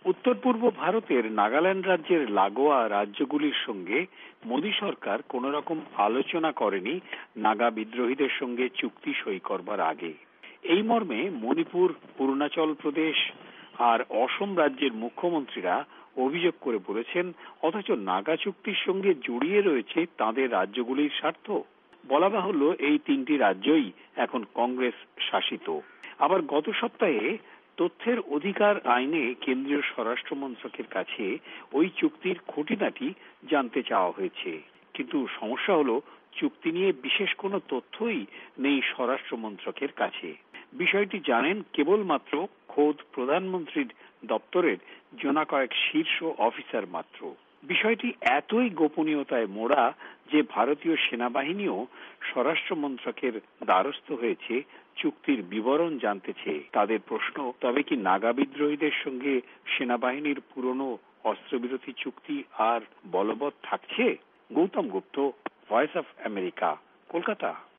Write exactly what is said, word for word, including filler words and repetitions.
উত্তর পূর্ব ভারতের নাগাল্যান্ড রাজ্যের লাগোয়া রাজ্যগুলির সঙ্গে মোদী সরকার কোন রকম আলোচনা করেনি নাগা বিদ্রোহীদের সঙ্গে চুক্তি সই করবার আগে। এই মর্মে মণিপুর, অরুণাচল প্রদেশ আর অসম রাজ্যের মুখ্যমন্ত্রীরা অভিযোগ করে বলেছেন, অথচ নাগা চুক্তির সঙ্গে জড়িয়ে রয়েছে তাদের রাজ্যগুলির স্বার্থ। বলা বাহুল্য, এই তিনটি রাজ্যই এখন কংগ্রেস শাসিত। আবার গত সপ্তাহে তথ্যের অধিকার আইনে কেন্দ্রীয় স্বরাষ্ট্র মন্ত্রকের কাছে ওই চুক্তির খুঁটিনাটি জানতে চাওয়া হয়েছে। কিন্তু সমস্যা হলো, চুক্তি নিয়ে বিশেষ কোনো তথ্যই নেই স্বরাষ্ট্র মন্ত্রকের কাছে। বিষয়টি জানেন কেবলমাত্র খোদ প্রধানমন্ত্রীর দপ্তরের জনা কয়েক শীর্ষ অফিসার মাত্র। বিষয়টি এতই গোপনীয়তায় মোড়া যে ভারতীয় সেনাবাহিনীও স্বরাষ্ট্র মন্ত্রকের দ্বারস্থ হয়েছে চুক্তির বিবরণ জানতে চেয়ে। তাদের প্রশ্ন, তবে কি নাগা বিদ্রোহীদের সঙ্গে সেনাবাহিনীর পুরনো অস্ত্রবিরতি চুক্তি আর বলবৎ থাকছে? Gautam Gupta, Voice of America, Kolkata.